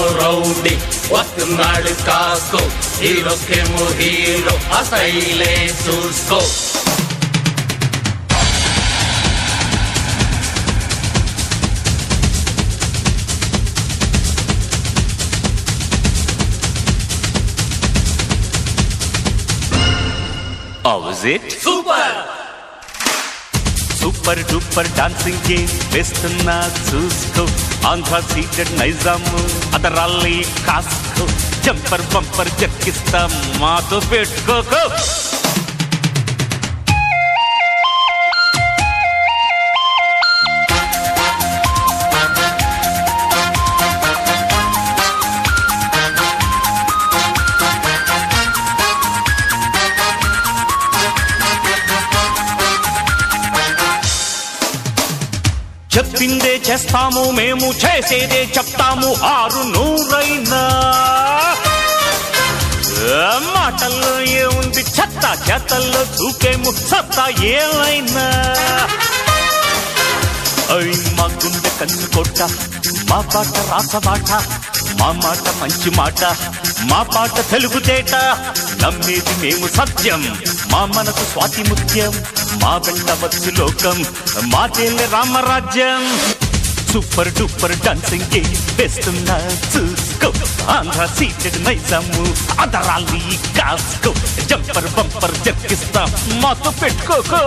Rowdy వస్తున్నాడు కాస్కో హీరోకేమో hero ఆ స్టైలే చూసుకో How was it? Super! Super duper dancing game వేస్తున్నా చూసుకో ఆంధ్ర సీటెడ్ నైజాము అదరాల్లి కాసుకో జంపర్ బంపర్ జక్కిస్తా మాతో పెట్టుకోకో చెప్పిందే చేస్తాము మేము చేసేదే చెప్తాము 600 మాటల్లో ఏముంది చెత్త చేతల్లో చూపేము సత్తా ఏమైనా మా గుండె కన్నుకొట్ట మా పాట రాసబాట మా మాట మంచి మాట మా పాట తెలుగు తేట నమ్మేది మేము సత్యం మా మనసు స్వాతి ముత్యం మా వెంట వచ్చు లోకం మా తేలే రామరాజ్యం సూపర్ డూపర్ డాన్సింగ్ కి వేస్తున్నా చూసుకో ఆంధ్ర సీటెడ్ నైజాము అదరాలి కాసుకో జంపర్ బంపర్ జర్కిస్తా మాతో పెట్టుకోకో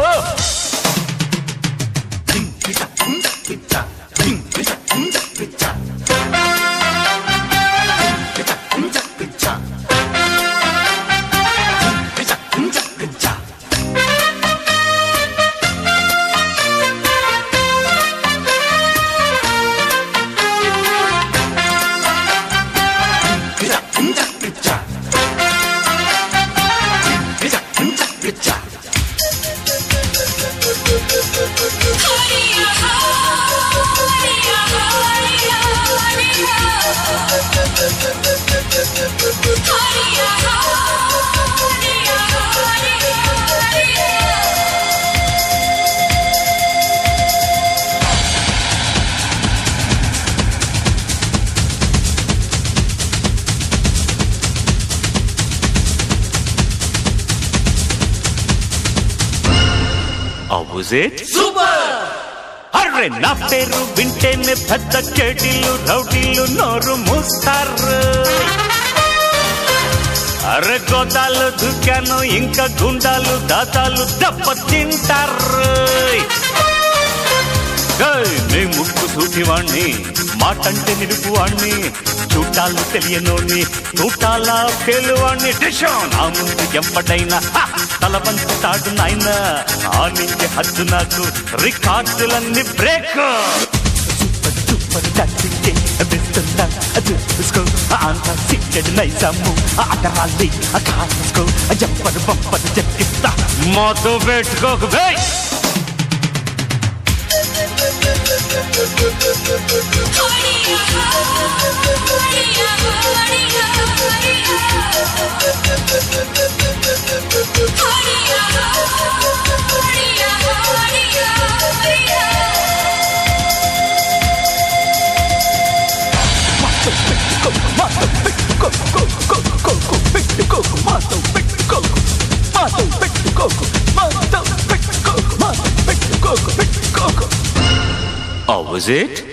How was it? Super! అర్రే నా పేరు వింటేనే పెద్ద కేడీలు రౌడీలు నోరు మూస్తారు అరే గోదాలు దుకాను ఇంకా గుండాలు దాదాలు దెబ్బ తింటారు నే ముక్కు సూటివాణ్ణి మాటంటే నిలుపు వాణ్ణి చూటాలు తెలియనోని చూటాల పేలువాణ్ణి డిషాన్ ఆ ముందు ఎప్పటైనా తలవంచుతాడు నాయన ఆ నుంచి హద్దు నాకు రికార్డులన్నీ బ్రేక్ సూపర్ సూపర్ డాన్సింగ్ వేస్తున్నా చూసుకో ఆంధ్ర సీటెడ్ నైజాము అదరాలి కాసుకో జంపర్ బంపర్ జక్కిస్తా మాతో పెట్టుకోకు బే How was it?